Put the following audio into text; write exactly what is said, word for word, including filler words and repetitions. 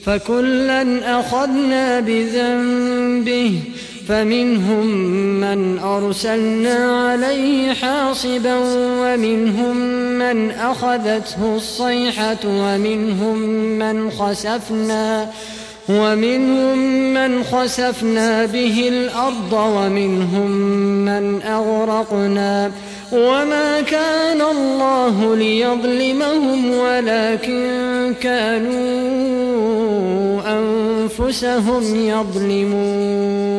فكلا أخذنا بذنبه فمنهم من أرسلنا عليه حاصبا ومنهم من أخذته الصيحة ومنهم من خسفنا ومنهم من خسفنا به الأرض ومنهم من أغرقنا وما كان الله ليظلمهم ولكن كانوا أنفسهم يظلمون